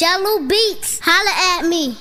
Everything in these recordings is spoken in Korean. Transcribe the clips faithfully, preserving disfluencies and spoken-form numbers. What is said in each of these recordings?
Jello Beats, holla at me.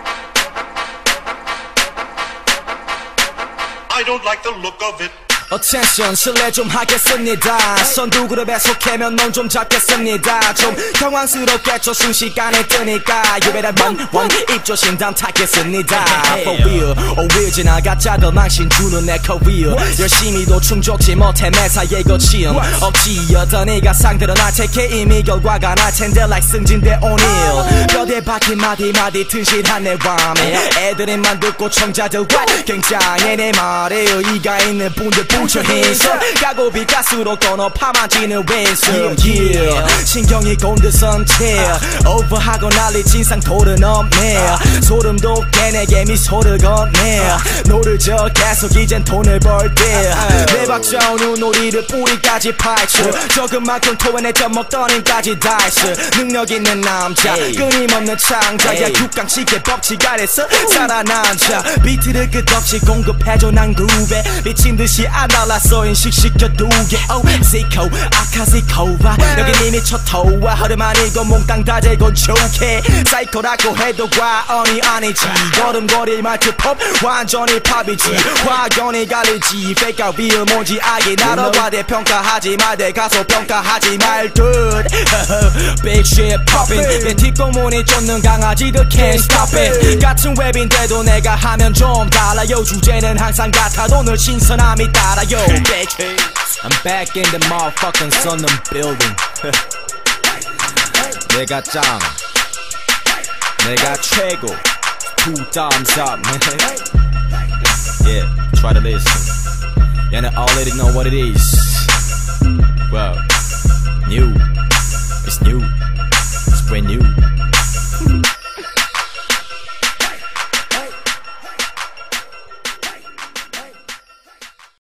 I don't like the look of it. Attention 실례 좀 하겠습니다. 선두 그룹에 속해면 넌 좀 잡겠습니다. 좀 당황스럽겠죠 순식간에 뜨니까 You better run run 입조심 담타겠습니다. For real oh real 지나갔자들 망신 주는 내 career 열심히도 충족지 못해 매사에 거침 억지였던 네가 상대로 날 택해 이미 결과가 날 텐데 like 승진대 오닐 뼈대 박힌 마디마디 튼실한 내 맘에 애들이만 듣고 청자들과 굉장해 내 말에 의의가 있는 분들 Put your hands up 가고비 가스로 떠너 파마지는 왼손 yeah. 신경이 곤드선 채 오버하고 난리 진상 도른 없네 소름 돋게 내게 미소를 건네 노를 저 계속 이젠 돈을 벌때 내 박자오는 놀이를 뿌리까지 파헤쳐 적은 만큼 토해내져 먹던 힘까지 다했어 능력 있는 남자 끊임없는 창자야 육강식의 법칙 아래서 살아난 자 비트를 끝없이 공급해줘 난 그룹에 미친듯이 안 달랐어 인식시켜 두개 oh 시코 아카시코바 여긴 이미 첫토와 허름한 이건 몽땅 다 재건축해 사이코라고 해도 과언이 아니지 걸음걸이 말투 팝 완전히 팝이지 확연히 갈리지 fake out real 뭔지 알게 나로 과대평가하지 말대 가서 평가하지 말듯 Big shit poppin' 내 뒷공문이 쫓는 강아지들 can't stop it 같은 랩인데도 내가 하면 좀 달라요 주제는 항상 같아도 늘 신선함이 따라요 I'm back in the motherfucking sun building 내가 짱 내가 최고 Two thumbs up man Yeah try to listen y'all already know what it is Well new It's new It's brand new